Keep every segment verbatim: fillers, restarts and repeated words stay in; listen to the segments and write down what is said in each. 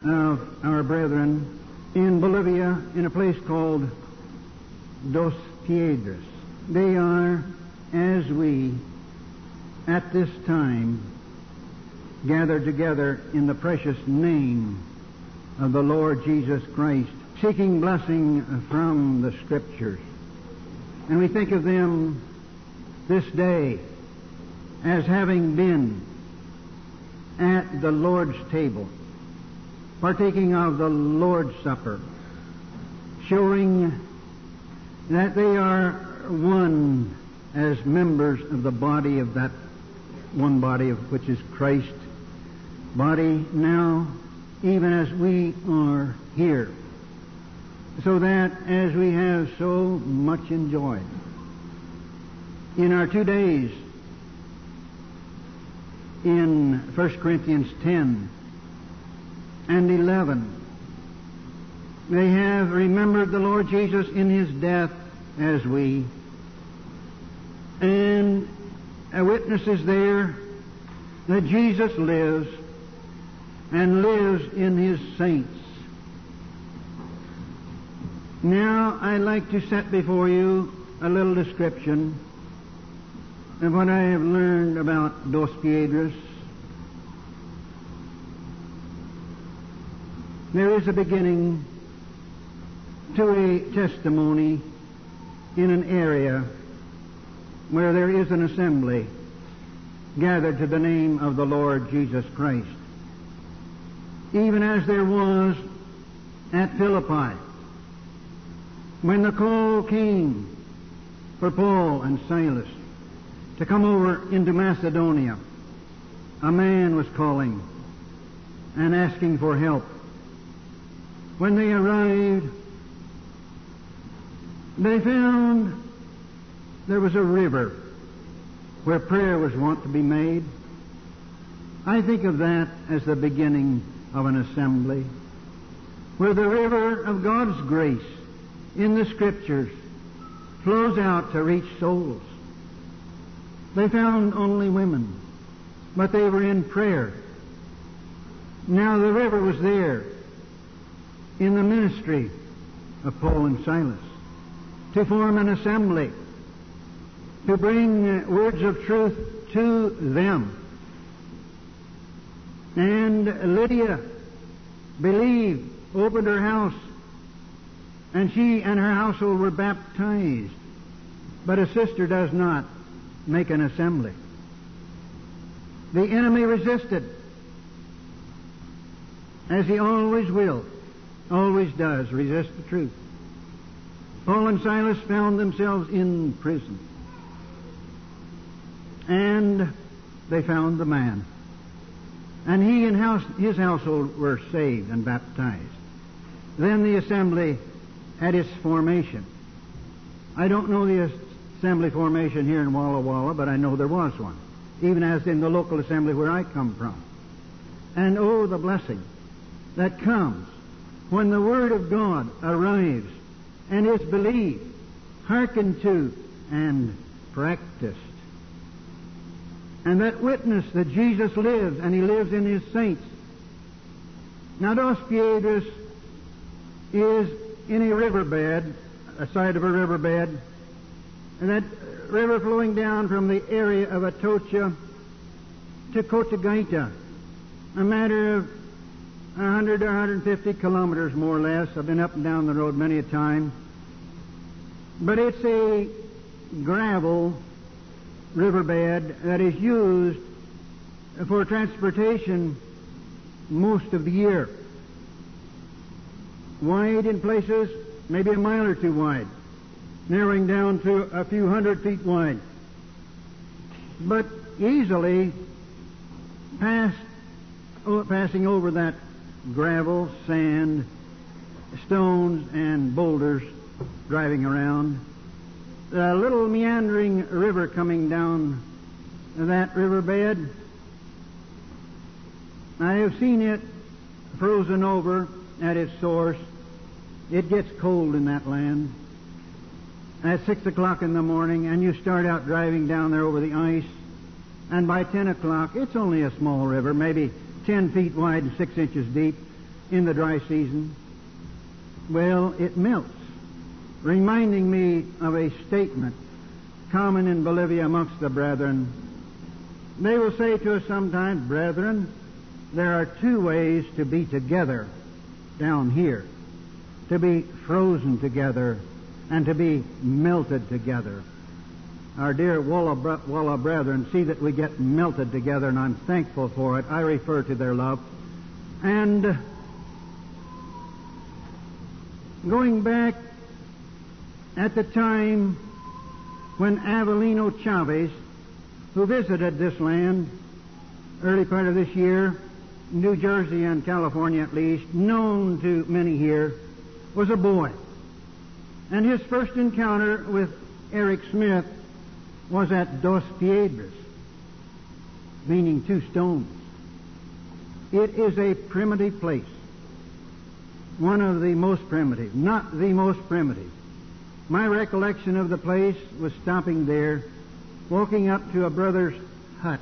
of our brethren in Bolivia in a place called Dos Piedras. They are, as we, at this time, gathered together in the precious name of the Lord Jesus Christ, seeking blessing from the Scriptures. And we think of them this day as having been at the Lord's table, partaking of the Lord's Supper, showing that they are one as members of the body of that one body of which is Christ's body now, even as we are here, so that as we have so much enjoyed in our two days in First Corinthians ten and eleven, they have remembered the Lord Jesus in His death as we, and a witness is there that Jesus lives and lives in His saints. Now I'd like to set before you a little description of what I have learned about Dos Piedras. There is a beginning to a testimony in an area where there is an assembly gathered to the name of the Lord Jesus Christ, even as there was at Philippi. When the call came for Paul and Silas to come over into Macedonia, a man was calling and asking for help. When they arrived, they found there was a river where prayer was wont to be made. I think of that as the beginning of an assembly, where the river of God's grace in the Scriptures flows out to reach souls. They found only women, but they were in prayer. Now the river was there in the ministry of Paul and Silas to form an assembly, to bring uh, words of truth to them. And Lydia believed, opened her house, and she and her household were baptized. But a sister does not make an assembly. The enemy resisted, as he always will, always does, resist the truth. Paul and Silas found themselves in prison, and they found the man. And he and house, his household were saved and baptized. Then the assembly had its formation. I don't know the assembly formation here in Walla Walla, but I know there was one, even as in the local assembly where I come from. And oh, the blessing that comes when the Word of God arrives and is believed, hearkened to, and practiced. And that witness that Jesus lives, and He lives in His saints. Now, Dos Piedras is in a riverbed, a side of a riverbed, and that river flowing down from the area of Atocha to Cotagaita, a matter of one hundred or one hundred fifty kilometers, more or less. I've been up and down the road many a time. But it's a gravel riverbed that is used for transportation most of the year. Wide in places, maybe a mile or two wide, narrowing down to a few hundred feet wide. But easily past, oh, passing over that gravel, sand, stones, and boulders driving around. A little meandering river coming down that riverbed. I have seen it frozen over at its source. It gets cold in that land. At six o'clock in the morning, and you start out driving down there over the ice, and by ten o'clock, it's only a small river, maybe ten feet wide and six inches deep, in the dry season? Well, it melts, reminding me of a statement common in Bolivia amongst the brethren. They will say to us sometimes, brethren, there are two ways to be together down here, to be frozen together and to be melted together. Our dear Walla, Walla brethren see that we get melted together, and I'm thankful for it. I refer to their love. And going back at the time when Avelino Chavez, who visited this land early part of this year, New Jersey and California at least, known to many here, was a boy. And his first encounter with Eric Smith was at Dos Piedras, meaning two stones. It is a primitive place, one of the most primitive, not the most primitive. My recollection of the place was stopping there, walking up to a brother's hut,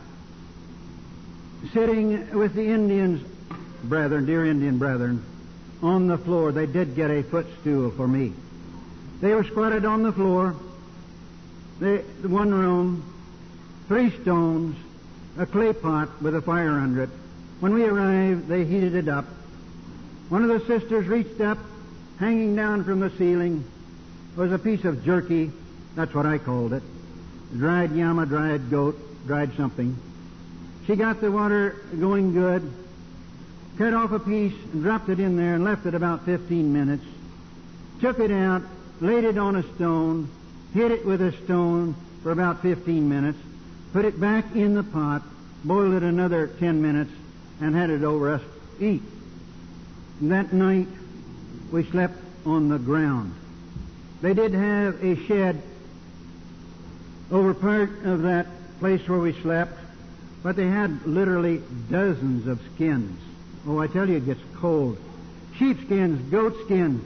sitting with the Indians, brethren, dear Indian brethren, on the floor. They did get a footstool for me. They were squatted on the floor, they, one room, three stones, a clay pot with a fire under it. When we arrived, they heated it up. One of the sisters reached up, hanging down from the ceiling was a piece of jerky, that's what I called it, dried llama, dried goat, dried something. She got the water going good, cut off a piece and dropped it in there and left it about fifteen minutes, took it out, laid it on a stone, hit it with a stone for about fifteen minutes, put it back in the pot, boiled it another ten minutes, and had it over us to eat. And that night we slept on the ground. They did have a shed over part of that place where we slept, but they had literally dozens of skins. Oh, I tell you, it gets cold. Sheepskins, goat skins.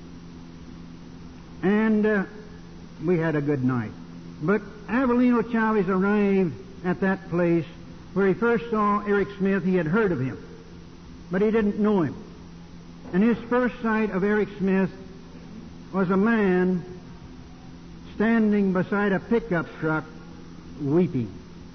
And uh, we had a good night. But Avelino Chavez arrived at that place where he first saw Eric Smith. He had heard of him, but he didn't know him. And his first sight of Eric Smith was a man standing beside a pickup truck weeping.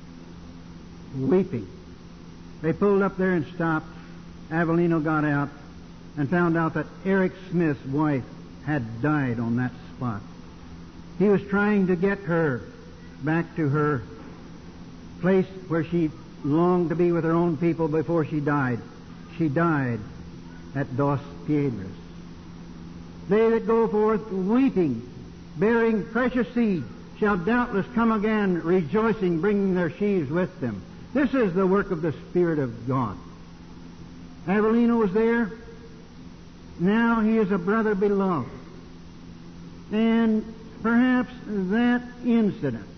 Weeping. They pulled up there and stopped. Avelino got out and found out that Eric Smith's wife had died on that spot. He was trying to get her back to her place where she longed to be with her own people before she died. She died at Dos Piedras. They that go forth weeping, bearing precious seed, shall doubtless come again rejoicing, bringing their sheaves with them. This is the work of the Spirit of God. Avelino was there. Now he is a brother beloved. And perhaps that incident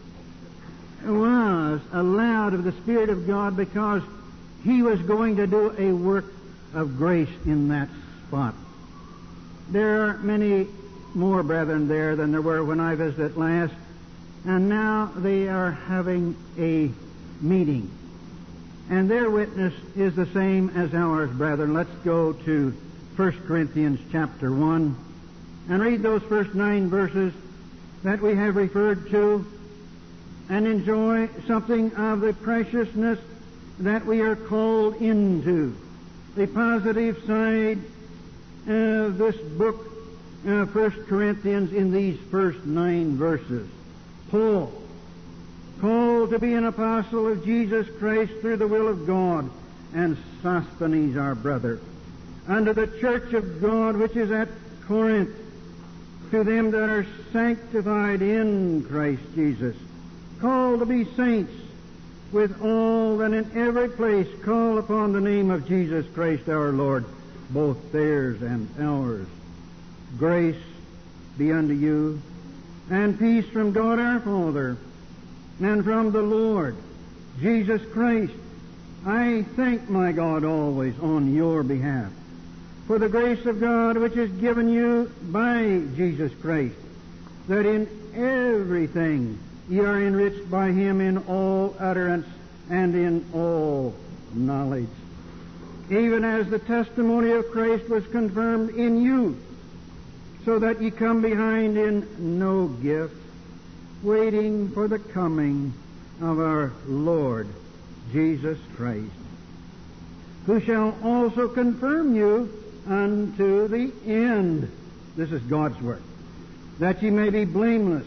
was allowed of the Spirit of God because he was going to do a work of grace in that spot. There are many more brethren there than there were when I visited last, and now they are having a meeting. And their witness is the same as ours, brethren. Let's go to First Corinthians chapter one and read those first nine verses that we have referred to and enjoy something of the preciousness that we are called into. The positive side of this book, uh, First Corinthians, in these first nine verses. Paul, called to be an apostle of Jesus Christ through the will of God, and Sosthenes our brother, unto the church of God which is at Corinth, to them that are sanctified in Christ Jesus, called to be saints, with all that in every place call upon the name of Jesus Christ our Lord, both theirs and ours. Grace be unto you, and peace from God our Father, and from the Lord Jesus Christ. I thank my God always on your behalf for the grace of God which is given you by Jesus Christ, that in everything ye are enriched by him in all utterance and in all knowledge. even as the testimony of Christ was confirmed in you, so that ye come behind in no gift, waiting for the coming of our Lord Jesus Christ, who shall also confirm you unto the end. This is God's word. That ye may be blameless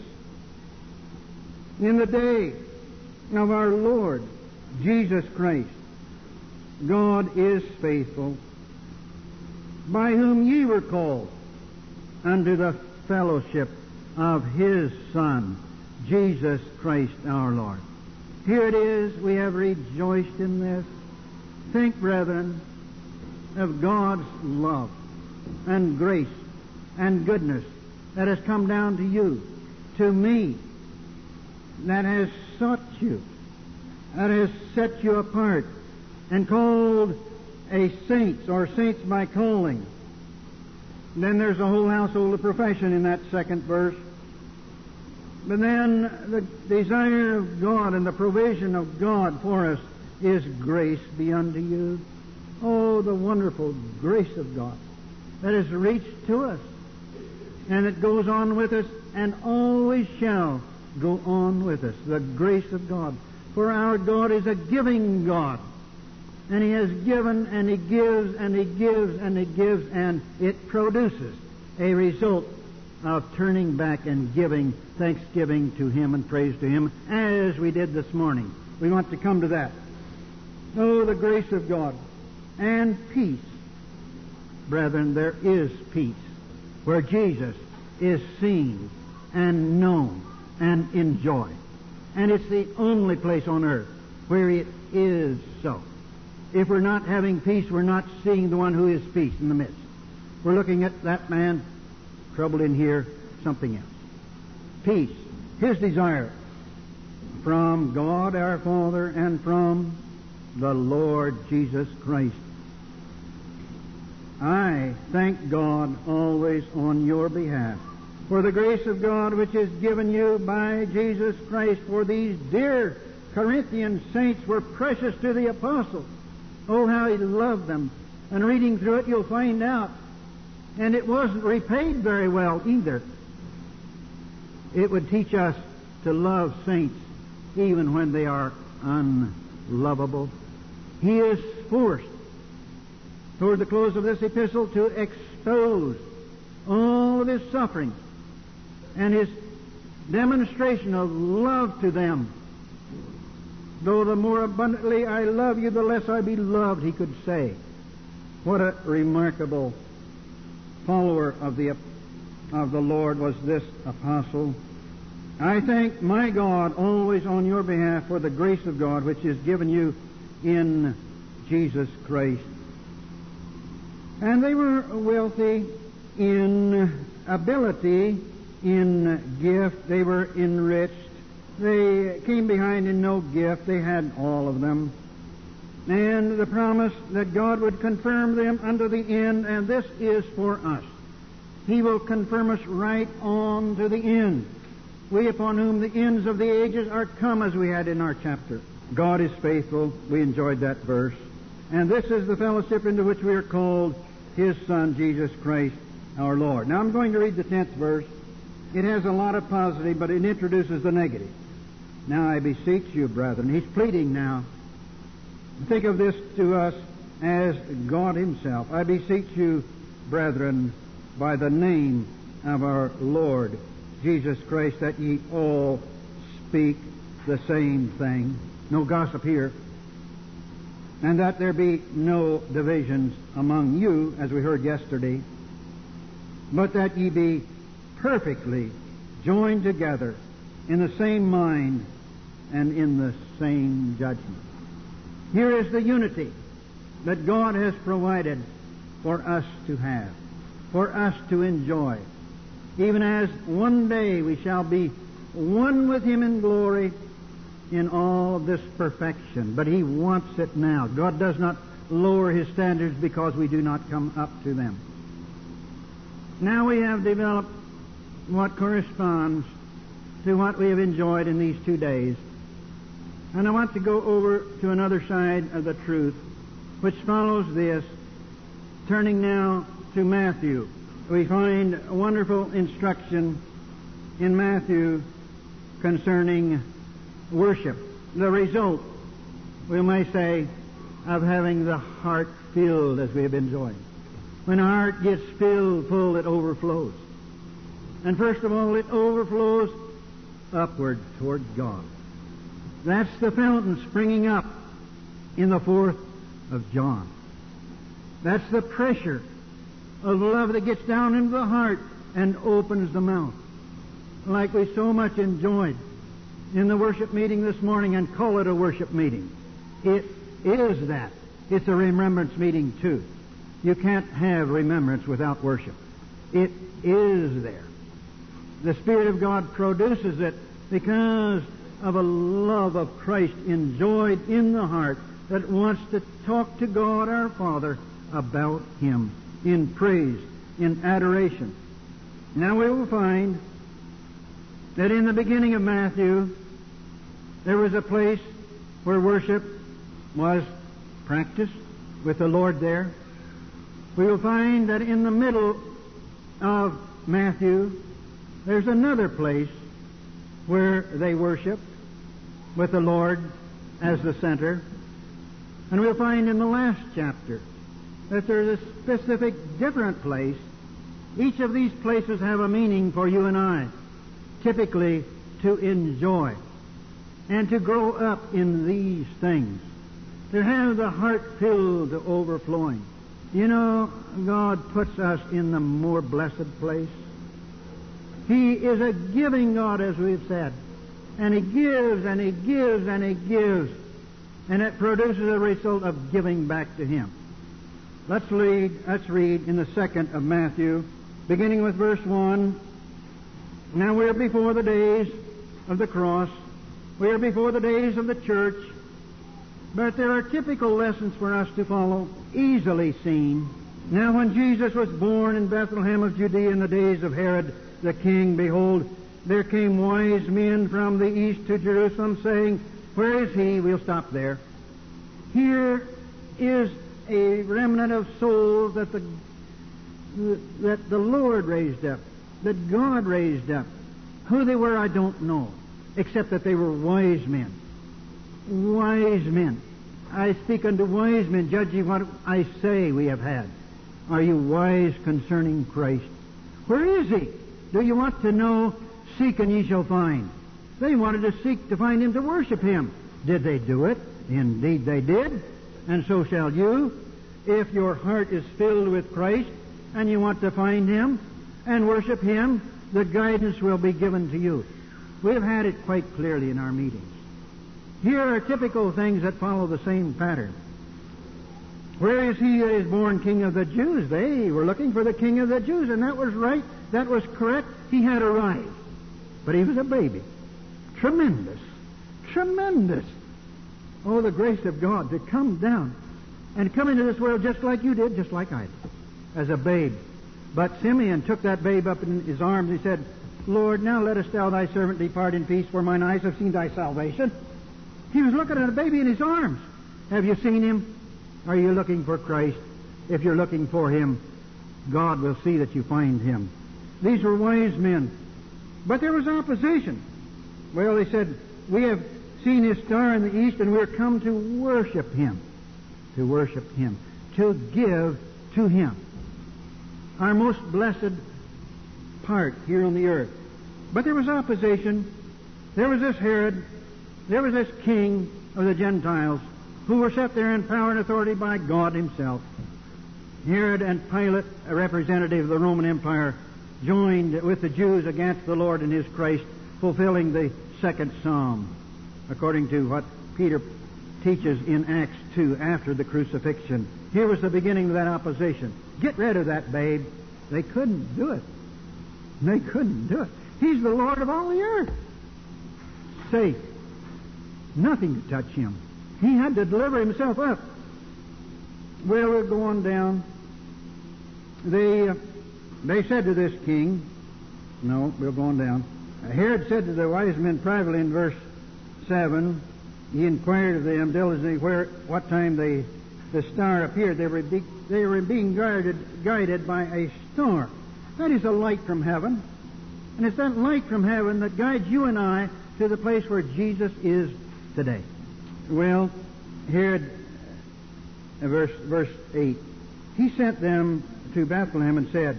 in the day of our Lord Jesus Christ. God is faithful, by whom ye were called unto the fellowship of His Son, Jesus Christ our Lord. Here it is, we have rejoiced in this. Think, brethren, of God's love and grace and goodness that has come down to you, to me, that has sought you, that has set you apart and called a saints or saints by calling. And then there's a whole household of profession in that second verse. But then the desire of God and the provision of God for us is grace be unto you. Oh, the wonderful grace of God that has reached to us, and it goes on with us and always shall go on with us. The grace of God. For our God is a giving God. And He has given, and He gives, and He gives, and He gives, and it produces a result of turning back and giving thanksgiving to Him and praise to Him, as we did this morning. We want to come to that. Oh, the grace of God and peace. Brethren, there is peace where Jesus is seen and known and enjoyed. And it's the only place on earth where it is so. If we're not having peace, we're not seeing the one who is peace in the midst. We're looking at that man, trouble in here, something else. Peace, His desire from God our Father and from the Lord Jesus Christ. I thank God always on your behalf for the grace of God which is given you by Jesus Christ. For these dear Corinthian saints were precious to the apostle. Oh, how he loved them. And reading through it, you'll find out. And it wasn't repaid very well either. It would teach us to love saints even when they are unlovable. He is forced toward the close of this epistle to expose all of his suffering and his demonstration of love to them. Though the more abundantly I love you, the less I be loved, he could say. What a remarkable follower of the of the Lord was this apostle. I thank my God always on your behalf for the grace of God which is given you in Jesus Christ. And they were wealthy in ability, in gift. They were enriched. They came behind in no gift. They had all of them. And the promise that God would confirm them unto the end, and this is for us. He will confirm us right on to the end. We upon whom the ends of the ages are come, as we had in our chapter. God is faithful. We enjoyed that verse. And this is the fellowship into which we are called, His Son, Jesus Christ, our Lord. Now I'm going to read the tenth verse. It has a lot of positive, but it introduces the negative. Now I beseech you, brethren. He's pleading now. Think of this to us as God Himself. I beseech you, brethren, by the name of our Lord Jesus Christ, that ye all speak the same thing. No gossip here. And that there be no divisions among you, as we heard yesterday, but that ye be perfectly joined together in the same mind and in the same judgment. Here is the unity that God has provided for us to have, for us to enjoy, even as one day we shall be one with Him in glory in all this perfection. But He wants it now. God does not lower His standards because we do not come up to them. Now we have developed what corresponds to what we have enjoyed in these two days. And I want to go over to another side of the truth which follows this. Turning now to Matthew, we find a wonderful instruction in Matthew concerning worship. The result, we may say, of having the heart filled as we have enjoyed. When our heart gets filled full, it overflows. And first of all, it overflows upward toward God. That's the fountain springing up in the fourth of John. That's the pressure of love that gets down into the heart and opens the mouth, like we so much enjoyed in the worship meeting this morning, and call it a worship meeting. It is that. It's a remembrance meeting too. You can't have remembrance without worship. It is there. The Spirit of God produces it because of a love of Christ enjoyed in the heart that wants to talk to God our Father about Him in praise, in adoration. Now we will find that in the beginning of Matthew there was a place where worship was practiced with the Lord there. We will find that in the middle of Matthew there's another place where they worship with the Lord as the center. And we'll find in the last chapter that there's a specific different place. Each of these places have a meaning for you and I, typically to enjoy and to grow up in these things, to have the heart filled to overflowing. You know, God puts us in the more blessed place. He is a giving God, as we've said. And He gives, and He gives, and He gives. And it produces a result of giving back to Him. Let's read, let's read in the second of Matthew, beginning with verse one. Now we are before the days of the cross. We are before the days of the church. But there are typical lessons for us to follow, easily seen. Now when Jesus was born in Bethlehem of Judea in the days of Herod the king, behold, there came wise men from the east to Jerusalem, saying, where is He? We'll stop there. Here is a remnant of souls that the that the Lord raised up, that God raised up. Who they were, I don't know, except that they were wise men. Wise men. I speak unto wise men, judge ye what I say we have had. Are you wise concerning Christ? Where is He? Do you want to know? Seek and ye shall find. They wanted to seek to find Him, to worship Him. Did they do it? Indeed they did. And so shall you. If your heart is filled with Christ and you want to find Him and worship Him, the guidance will be given to you. We've had it quite clearly in our meetings. Here are typical things that follow the same pattern. Where is He that is born King of the Jews? They were looking for the King of the Jews, and that was right. That was correct. He had arrived. But He was a baby. Tremendous. Tremendous. Oh, the grace of God to come down and come into this world just like you did, just like I did, as a babe. But Simeon took that babe up in his arms. He said, Lord, now lettest thou thy servant depart in peace, for mine eyes have seen thy salvation. He was looking at a baby in his arms. Have you seen Him? Are you looking for Christ? If you're looking for Him, God will see that you find Him. These were wise men. But there was opposition. Well, they said, we have seen His star in the east, and we're come to worship Him. To worship Him. To give to Him. Our most blessed part here on the earth. But there was opposition. There was this Herod. There was this king of the Gentiles who were set there in power and authority by God Himself. Herod and Pilate, a representative of the Roman Empire, joined with the Jews against the Lord and His Christ, fulfilling the second psalm, according to what Peter teaches in Acts two after the crucifixion. Here was the beginning of that opposition. Get rid of that babe. They couldn't do it. They couldn't do it. He's the Lord of all the earth. Safe. Nothing to touch Him. He had to deliver Himself up. Well, we'll go on down. They, uh, they said to this king, no, we'll go on down. Herod said to the wise men privately in verse seven, he inquired of them diligently where, what time they the star appeared, they were, be, they were being guided, guided by a star. That is a light from heaven. And it's that light from heaven that guides you and I to the place where Jesus is today. Well, here, uh, verse, verse eight. He sent them to Bethlehem and said,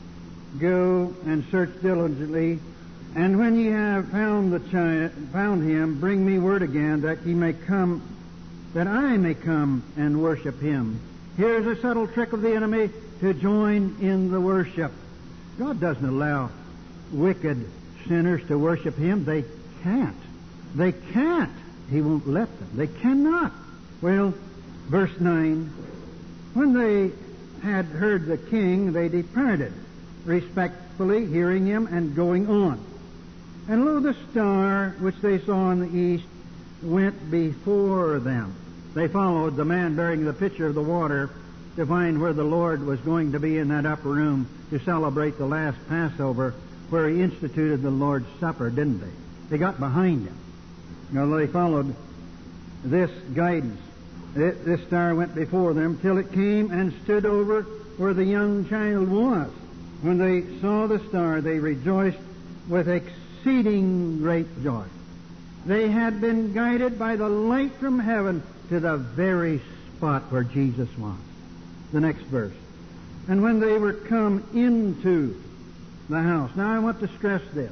Go and search diligently, and when ye have found the child, found him, bring me word again that he may come, that I may come and worship him. Here's a subtle trick of the enemy to join in the worship. God doesn't allow wicked sinners to worship him. They can't. They can't. He won't let them. They cannot. Well, verse nine. When they had heard the king, they departed, respectfully hearing him and going on. And lo, the star which they saw in the east went before them. They followed the man bearing the pitcher of the water to find where the Lord was going to be in that upper room to celebrate the last Passover, where he instituted the Lord's Supper, didn't they? They got behind him. You know, they followed this guidance. It, this star went before them till it came and stood over where the young child was. When they saw the star, they rejoiced with exceeding great joy. They had been guided by the light from heaven to the very spot where Jesus was. The next verse. And when they were come into the house. Now I want to stress this.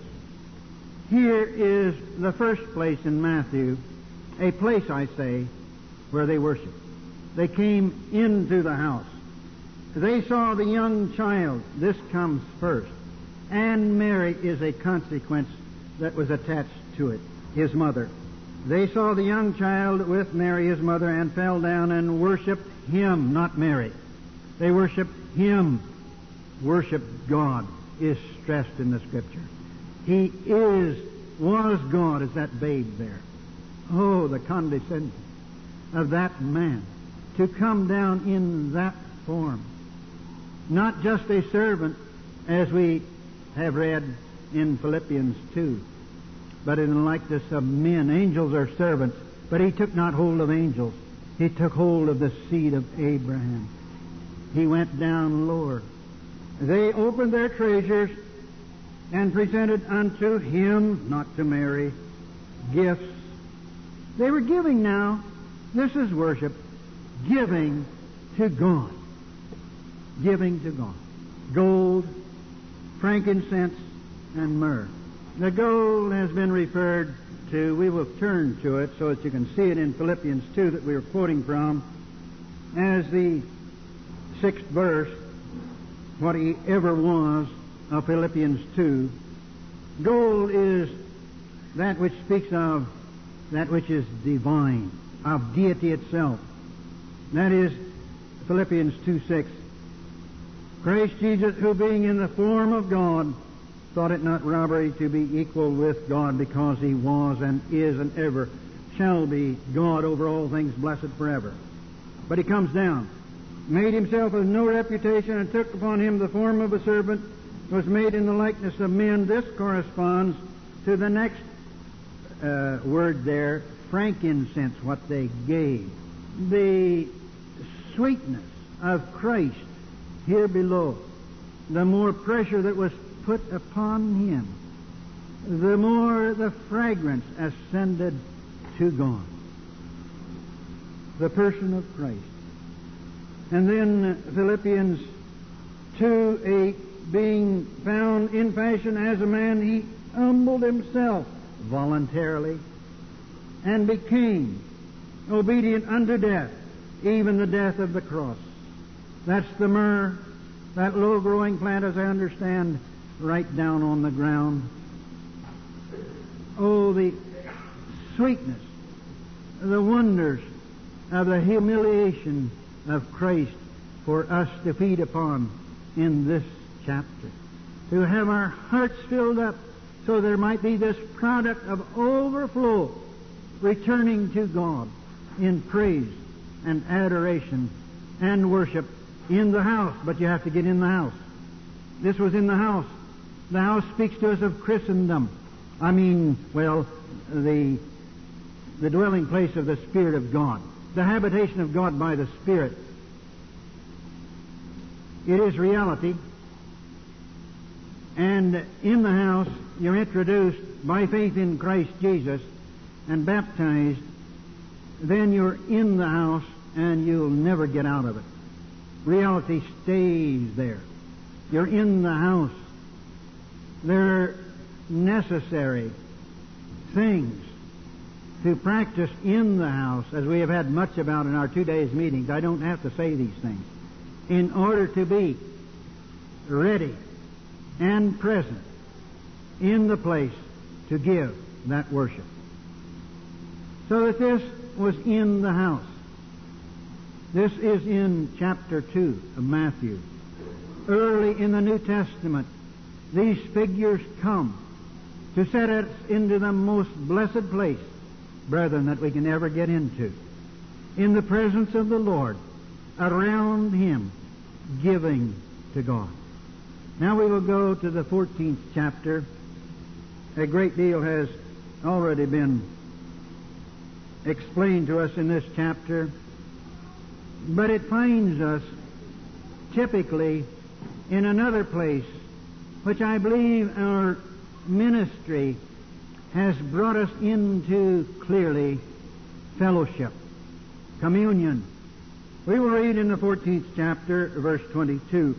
Here is the first place in Matthew, a place, I say, where they worship. They came into the house. They saw the young child. This comes first. And Mary is a consequence that was attached to it, his mother. They saw the young child with Mary, his mother, and fell down and worshipped him, not Mary. They worshipped him. Worship God is stressed in the Scripture. He is, was God as that babe there. Oh, the condescension of that man to come down in that form. Not just a servant, as we have read in Philippians two, but in the likeness of men. Angels are servants, but he took not hold of angels. He took hold of the seed of Abraham. He went down lower. They opened their treasures and presented unto him, not to Mary, gifts. They were giving now. This is worship. Giving to God. Giving to God. Gold, frankincense, and myrrh. The gold has been referred to. We will turn to it so that you can see it in Philippians two that we were quoting from as the sixth verse, what he ever was of Philippians two. Gold is that which speaks of that which is divine, of deity itself. That is Philippians two six. Christ Jesus, who being in the form of God, thought it not robbery to be equal with God, because he was and is and ever shall be God over all things, blessed forever. But he comes down, made himself of no reputation, and took upon him the form of a servant, was made in the likeness of men. This corresponds to the next uh, word there, frankincense, what they gave. The sweetness of Christ here below, the more pressure that was put upon him, the more the fragrance ascended to God. The person of Christ. And then Philippians two eight, being found in fashion as a man, he humbled himself voluntarily and became obedient unto death, even the death of the cross. That's the myrrh, that low-growing plant, as I understand, right down on the ground. Oh, the sweetness, the wonders of the humiliation of Christ for us to feed upon in this chapter. To have our hearts filled up so there might be this product of overflow returning to God in praise and adoration and worship in the house. But you have to get in the house. This was in the house. The house speaks to us of Christendom. I mean, well, the the dwelling place of the Spirit of God. the habitation of God by the Spirit. It is reality. And in the house, you're introduced by faith in Christ Jesus and baptized. Then you're in the house and you'll never get out of it. Reality stays there. You're in the house. They're necessary things to practice in the house, as we have had much about in our two days meetings. I don't have to say these things. In order to be ready and present in the place to give that worship. So that this was in the house. This is in chapter two of Matthew. Early in the New Testament, these figures come to set us into the most blessed place, brethren, that we can ever get into. In the presence of the Lord, around Him, giving to God. Now we will go to the fourteenth chapter. A great deal has already been explained to us in this chapter, but it finds us typically in another place, which I believe our ministry has brought us into clearly: fellowship, communion. We will read in the fourteenth chapter, verse twenty-two.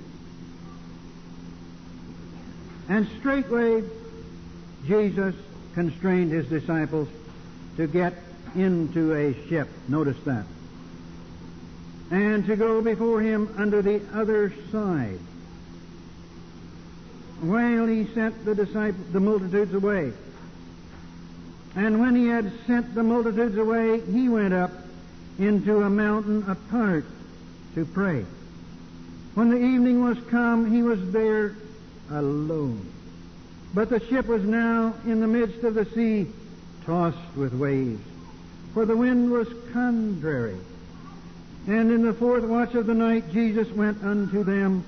And straightway Jesus constrained His disciples to get into a ship. Notice that. And to go before Him unto the other side, while He sent the disciples, the multitudes away. And when He had sent the multitudes away, He went up into a mountain apart to pray. When the evening was come, He was there alone. But the ship was now in the midst of the sea, tossed with waves, for the wind was contrary. And in the fourth watch of the night, Jesus went unto them,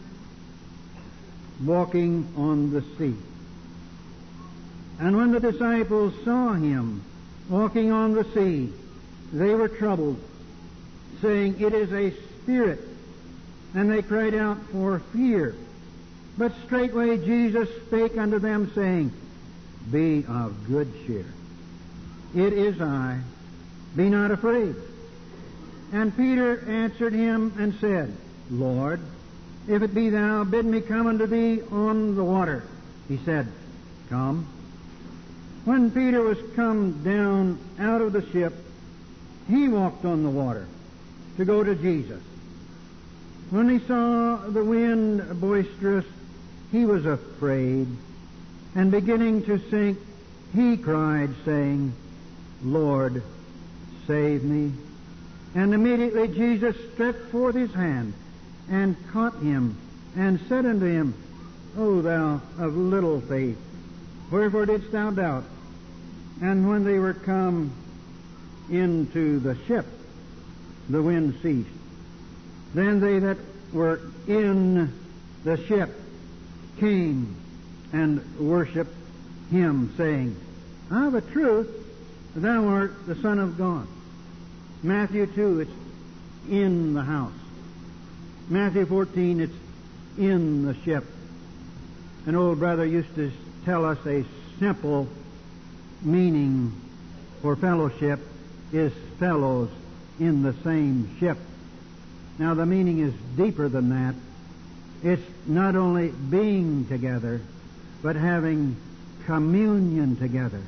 walking on the sea. And when the disciples saw Him walking on the sea, they were troubled, saying, It is a spirit. And they cried out for fear. But straightway Jesus spake unto them, saying, Be of good cheer. It is I. Be not afraid. And Peter answered Him and said, Lord, if it be Thou, bid me come unto Thee on the water. He said, Come. When Peter was come down out of the ship, he walked on the water to go to Jesus. When he saw the wind boisterous, he was afraid, and beginning to sink, he cried, saying, Lord, save me. And immediately Jesus stretched forth His hand, and caught him, and said unto him, O thou of little faith, wherefore didst thou doubt? And when they were come into the ship, the wind ceased. Then they that were in the ship came and worshipped Him, saying, Of a truth, Thou art the Son of God. Matthew two, it's in the house. Matthew fourteen, it's in the ship. An old brother used to tell us a simple meaning for fellowship is fellows in the same ship. Now the meaning is deeper than that. It's not only being together, but having communion together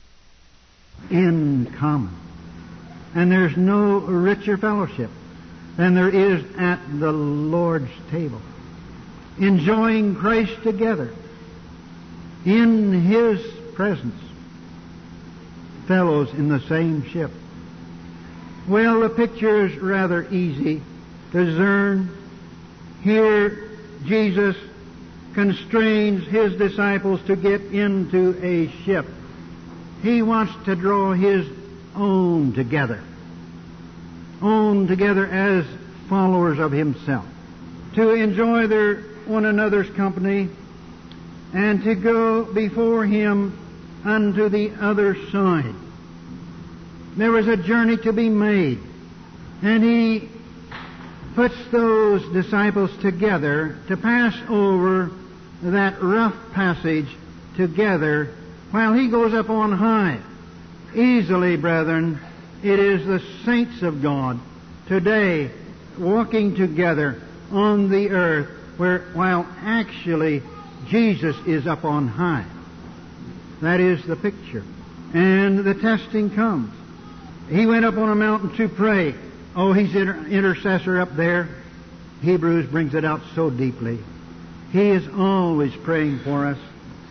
in common. And there's no richer fellowship than there is at the Lord's table, enjoying Christ together in His presence, fellows in the same ship. Well, the picture is rather easy to discern. Here Jesus constrains His disciples to get into a ship. He wants to draw His own together, own together as followers of Himself, to enjoy their one another's company, and to go before Him unto the other side. There was a journey to be made And he puts those disciples together to pass over that rough passage together while he goes up on high. Easily, brethren, it is the saints of God today walking together on the earth where, while actually Jesus is up on high. That is the picture. And the testing comes. He went up on a mountain to pray. Oh, he's inter- intercessor up there. Hebrews brings it out so deeply. He is always praying for us.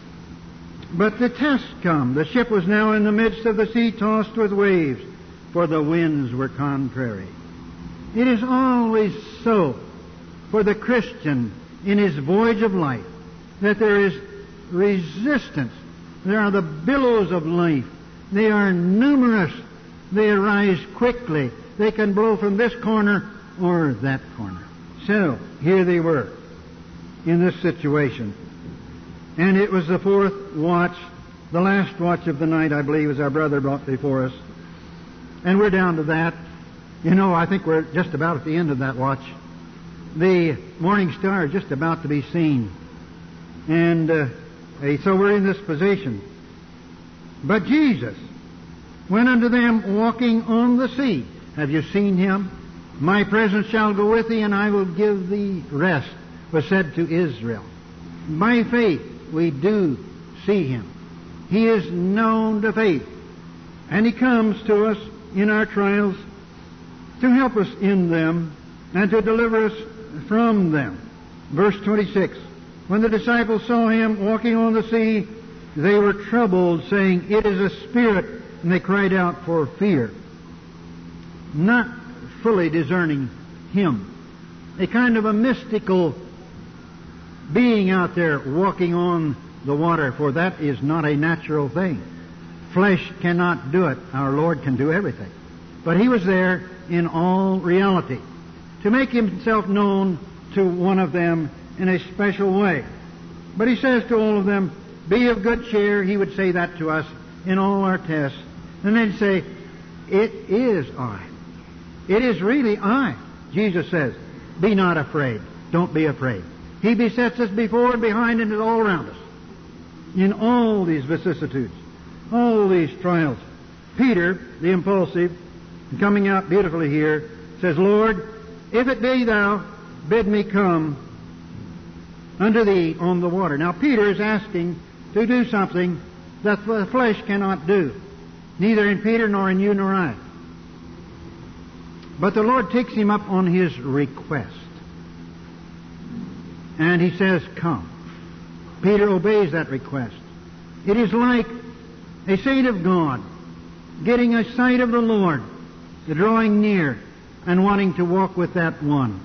But the test come. The ship was now in the midst of the sea, tossed with waves, for the winds were contrary. It is always so for the Christian in his voyage of life that there is resistance. There are the billows of life. They are numerous. They arise quickly. They can blow from this corner or that corner. So, here they were in this situation. And it was the fourth watch, the last watch of the night, I believe, as our brother brought before us. And we're down to that. You know, I think we're just about at the end of that watch. The morning star is just about to be seen. And uh, so we're in this position. But Jesus went unto them walking on the sea. Have you seen him? My presence shall go with thee, and I will give thee rest, was said to Israel. By faith we do see him. He is known to faith. And he comes to us in our trials to help us in them and to deliver us from them. Verse twenty-six. When the disciples saw him walking on the sea, they were troubled, saying, It is a spirit, and they cried out for fear, not fully discerning him. A kind of a mystical being out there walking on the water, for that is not a natural thing. Flesh cannot do it. Our Lord can do everything. But he was there in all reality to make himself known to one of them in a special way. But he says to all of them, Be of good cheer. He would say that to us in all our tests. And then say, It is I. It is really I. Jesus says, Be not afraid. Don't be afraid. He besets us before and behind and is all around us in all these vicissitudes, all these trials. Peter, the impulsive, coming out beautifully here, says, Lord, if it be thou, bid me come unto thee on the water. Now Peter is asking to do something that the flesh cannot do, neither in Peter nor in you nor I. But the Lord takes him up on his request. And he says, Come. Peter obeys that request. It is like a saint of God getting a sight of the Lord, drawing near and wanting to walk with that one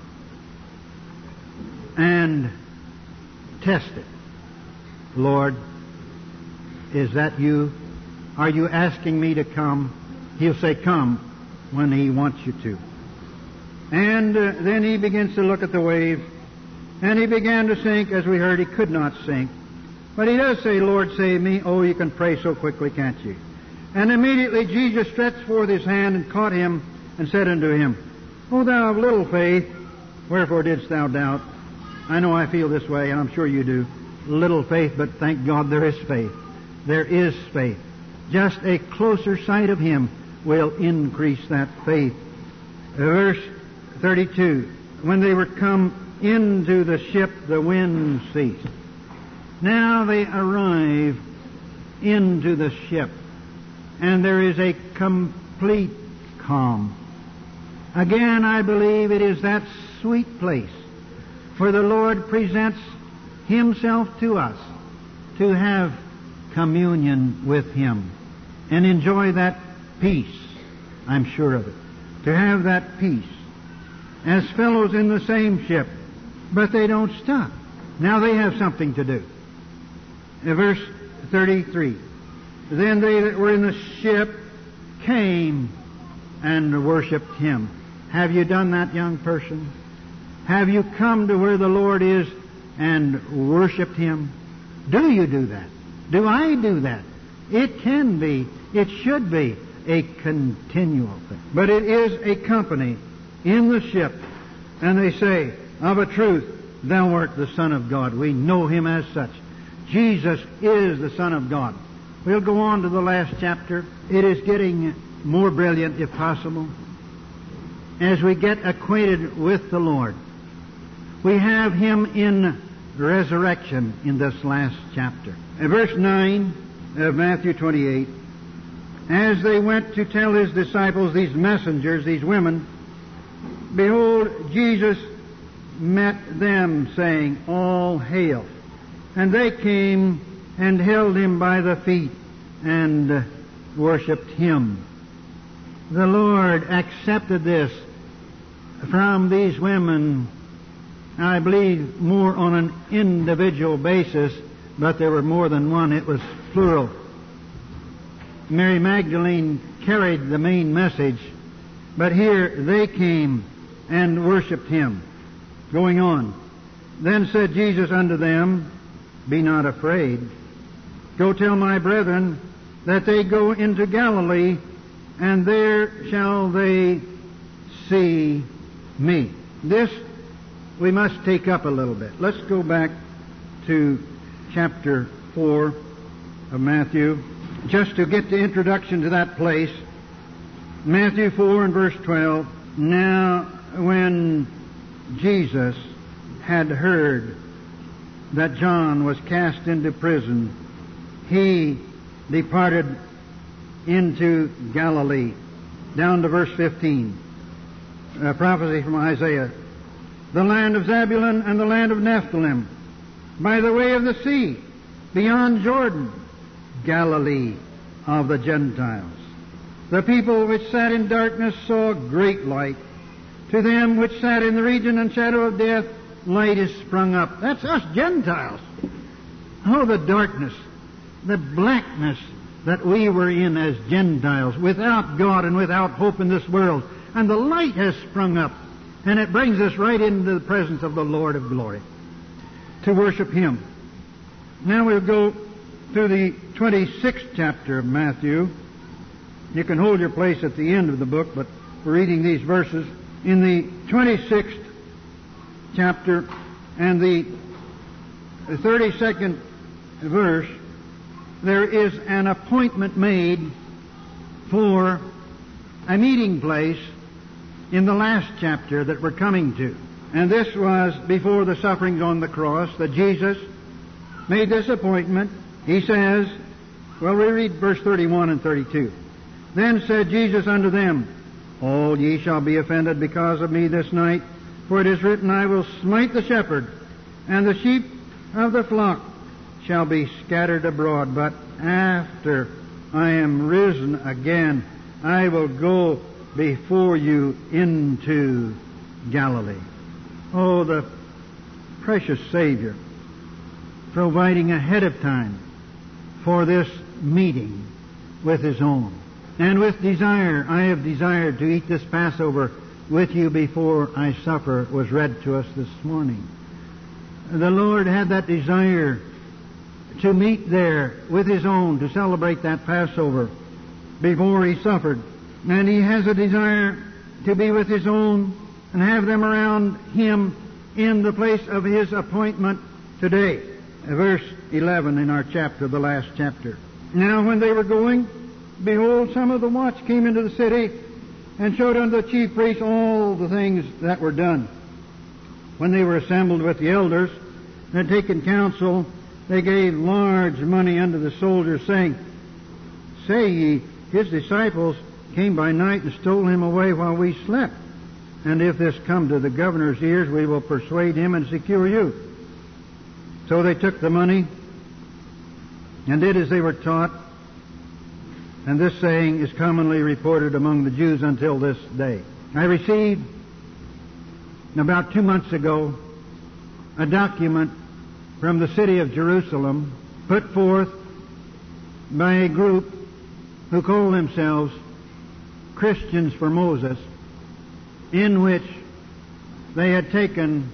and test it. Lord, is that you? Are you asking me to come? He'll say, Come, when he wants you to. And uh, then he begins to look at the wave, and he began to sink. As we heard, he could not sink. But he does say, Lord, save me. Oh, you can pray so quickly, can't you? And immediately Jesus stretched forth his hand and caught him and said unto him, O thou of little faith, wherefore didst thou doubt? I know I feel this way, and I'm sure you do. Little faith, but thank God there is faith. There is faith. Just a closer sight of him will increase that faith. Verse thirty-two. When they were come into the ship, the wind ceased. Now they arrive into the ship, and there is a complete calm. Again, I believe it is that sweet place where the Lord presents himself to us to have communion with him and enjoy that peace. I'm sure of it. To have that peace as fellows in the same ship, but they don't stop. Now they have something to do. Verse thirty-three. Then they that were in the ship came and worshipped him. Have you done that, young person? Have you come to where the Lord is and worshipped him? Do you do that? Do I do that? It can be, it should be a continual thing. But it is a company in the ship, and they say, of a truth, thou art the Son of God. We know him as such. Jesus is the Son of God. We'll go on to the last chapter. It is getting more brilliant, if possible, as we get acquainted with the Lord. We have him in resurrection in this last chapter. In verse nine of Matthew twenty-eight, as they went to tell his disciples, these messengers, these women, behold, Jesus met them, saying, all hail. And they came and held him by the feet and worshipped him. The Lord accepted this from these women, I believe, more on an individual basis, but there were more than one. It was plural. Mary Magdalene carried the main message, but here they came and worshipped him. Going on. Then said Jesus unto them, be not afraid. Go tell my brethren that they go into Galilee, and there shall they see me. This we must take up a little bit. Let's go back to chapter four of Matthew, just to get the introduction to that place. Matthew four and verse twelve. Now, when Jesus had heard that John was cast into prison, he departed into Galilee. Down to verse fifteen. A prophecy from Isaiah. The land of Zebulun and the land of Nephthalim, by the way of the sea, beyond Jordan, Galilee of the Gentiles. The people which sat in darkness saw great light. To them which sat in the region and shadow of death, light is sprung up. That's us Gentiles. Oh, the darkness, the blackness that we were in as Gentiles, without God and without hope in this world. And the light has sprung up, and it brings us right into the presence of the Lord of glory to worship him. Now we'll go to the twenty-sixth chapter of Matthew. You can hold your place at the end of the book, but we're reading these verses. In the twenty-sixth chapter and the thirty-second verse, there is an appointment made for a meeting place in the last chapter that we're coming to. And this was before the sufferings on the cross that Jesus made this appointment. He says, well, we read verse thirty-one and thirty-two. Then said Jesus unto them, all ye shall be offended because of me this night, for it is written, I will smite the shepherd, and the sheep of the flock shall be scattered abroad. But after I am risen again, I will go before you into Galilee. Oh, the precious Savior, providing ahead of time for this meeting with his own. And with desire, I have desired to eat this Passover with you before I suffer, was read to us this morning. The Lord had that desire to meet there with his own, to celebrate that Passover before he suffered. And he has a desire to be with his own and have them around him in the place of his appointment today. Verse eleven in our chapter, the last chapter. Now when they were going, behold, some of the watch came into the city and showed unto the chief priests all the things that were done. When they were assembled with the elders and had taken counsel, they gave large money unto the soldiers, saying, say ye, his disciples came by night and stole him away while we slept. And if this come to the governor's ears, we will persuade him and secure you. So they took the money and did as they were taught. And this saying is commonly reported among the Jews until this day. I received about two months ago a document from the city of Jerusalem put forth by a group who call themselves Christians for Moses, in which they had taken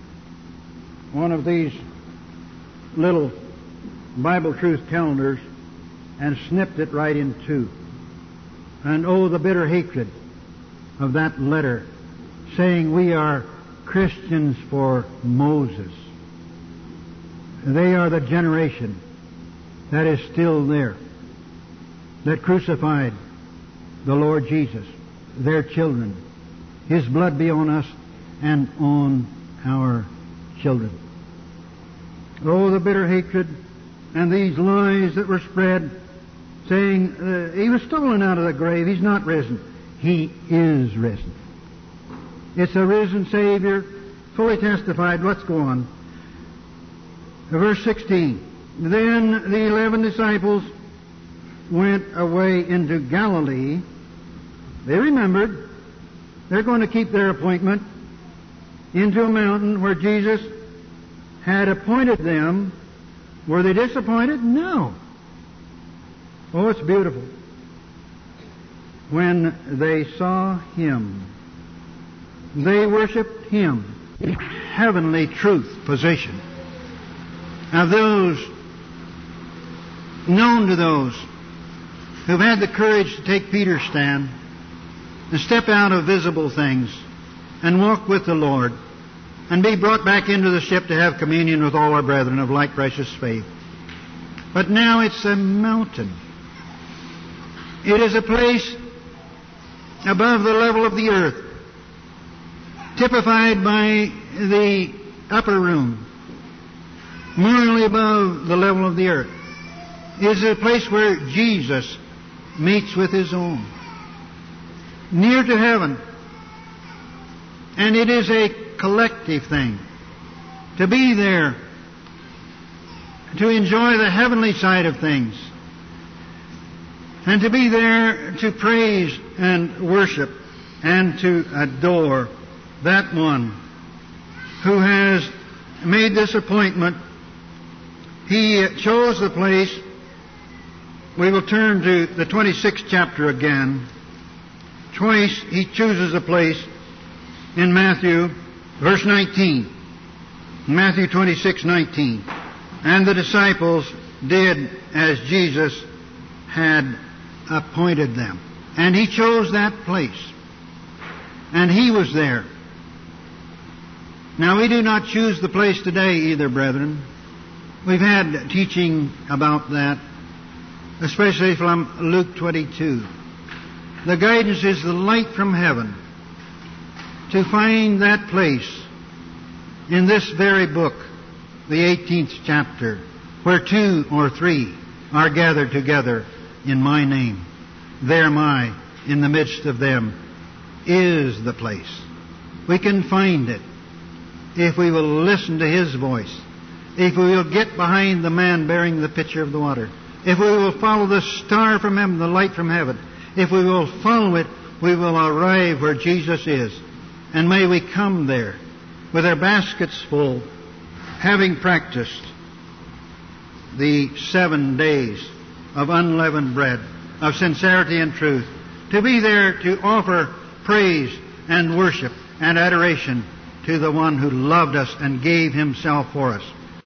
one of these little Bible truth calendars and snipped it right in two. And oh, the bitter hatred of that letter saying we are Christians for Moses. They are the generation that is still there, that crucified the Lord Jesus, their children. His blood be on us and on our children. Oh, the bitter hatred and these lies that were spread, saying uh, he was stolen out of the grave, he's not risen. He is risen. It's a risen Savior, fully testified. Let's go on. Verse sixteen. Then the eleven disciples went away into Galilee. They remembered they're going to keep their appointment into a mountain where Jesus had appointed them. Were they disappointed? No. Oh, it's beautiful. When they saw Him, they worshiped Him. Heavenly truth position of those known to those who've had the courage to take Peter's stand and step out of visible things and walk with the Lord and be brought back into the ship to have communion with all our brethren of like precious faith. But now it's a mountain. It is a place above the level of the earth, typified by the upper room, morally above the level of the earth. It is a place where Jesus meets with His own, near to heaven. And it is a collective thing. To be there, to enjoy the heavenly side of things, and to be there to praise and worship and to adore that one who has made this appointment. He chose the place. We will turn to the twenty-sixth chapter again. Twice He chooses a place in Matthew, verse nineteen. Matthew twenty-six nineteen. And the disciples did as Jesus had appointed them. And He chose that place. And He was there. Now, we do not choose the place today either, brethren. We've had teaching about that, especially from Luke twenty-two. The guidance is the light from heaven to find that place in this very book, the eighteenth chapter, where two or three are gathered together in My name. There am I in the midst of them, is the place. We can find it if we will listen to His voice, if we will get behind the man bearing the pitcher of the water, if we will follow the star from heaven, the light from heaven, if we will follow it, we will arrive where Jesus is. And may we come there with our baskets full, having practiced the seven days of unleavened bread, of sincerity and truth, to be there to offer praise and worship and adoration to the one who loved us and gave Himself for us.